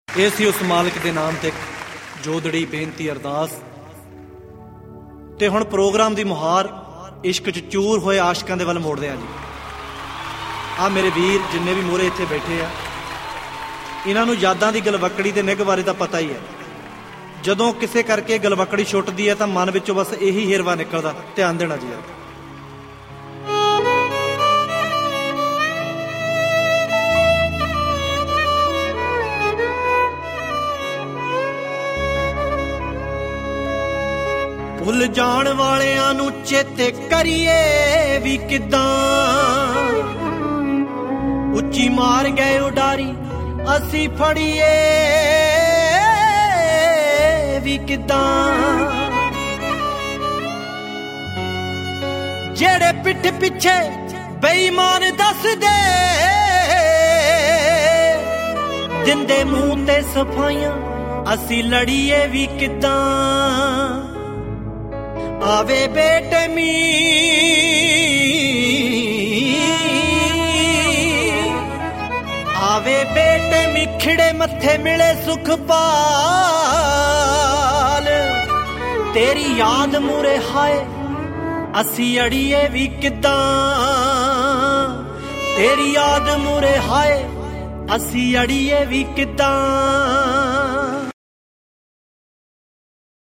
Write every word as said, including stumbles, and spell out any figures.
ਇਹ ਸੀ ਉਸ ਮਾਲਕ ਦੇ ਨਾਮ ਤੇ ਜੋਦੜੀ ਬੇਨਤੀ ਅਰਦਾਸ। ਤੇ ਹੁਣ ਪ੍ਰੋਗਰਾਮ ਦੀ ਮੁਹਾਰ ਇਸ਼ਕ 'ਚ ਚੂਰ ਹੋਏ ਆਸ਼ਕਾਂ ਦੇ ਵੱਲ ਮੋੜਦੇ ਹਾਂ ਜੀ। ਆਹ ਮੇਰੇ ਵੀਰ ਜਿੰਨੇ ਵੀ ਮੂਹਰੇ ਇੱਥੇ ਬੈਠੇ ਆ, ਇਹਨਾਂ ਨੂੰ ਯਾਦਾਂ ਦੀ ਗਲਵੱਕੜੀ ਤੇ ਨਿੱਘ ਬਾਰੇ ਤਾਂ ਪਤਾ ਹੀ ਹੈ। ਜਦੋਂ ਕਿਸੇ ਕਰਕੇ ਗਲਵੱਕੜੀ ਛੁੱਟਦੀ ਹੈ ਤਾਂ ਮਨ ਵਿੱਚੋਂ ਬਸ ਇਹੀ ਹਿਰਵਾ ਨਿਕਲਦਾ, ਧਿਆਨ ਦੇਣਾ ਜੀ। ਭੁੱਲ ਜਾਣ ਵਾਲਿਆਂ ਨੂੰ ਚੇਤੇ ਕਰੀਏ ਵੀ ਕਿੱਦਾਂ, ਉੱਚੀ ਮਾਰ ਗਏ ਉਡਾਰੀ ਅਸੀਂ ਫੜੀਏ ਵੀ ਕਿੱਦਾਂ। ਜਿਹੜੇ ਪਿੱਠ ਪਿੱਛੇ ਬੇਈਮਾਨ ਦੱਸਦੇ, ਦਿੰਦੇ ਮੂੰਹ ਤੇ ਸਫਾਈਆਂ ਅਸੀਂ ਲੜੀਏ ਵੀ ਕਿੱਦਾਂ। ਆਵੇ ਬੇਟੇ ਮੀ ਆਵੇ ਬੇਟੇ ਮਿਖੜੇ ਮੱਥੇ ਮਿਲੇ ਸੁਖ ਪਾਲ, ਤੇਰੀ ਯਾਦ ਮੂਰੇ ਹਾਏ ਅਸੀਂ ਅੜੀਏ ਵੀ ਕਿੱਦਾਂ। ਤੇਰੀ ਯਾਦ ਮੂਰੇ ਹਾਏ ਅਸੀਂ ਅੜੀਏ ਵੀ ਕਿੱਦਾਂ।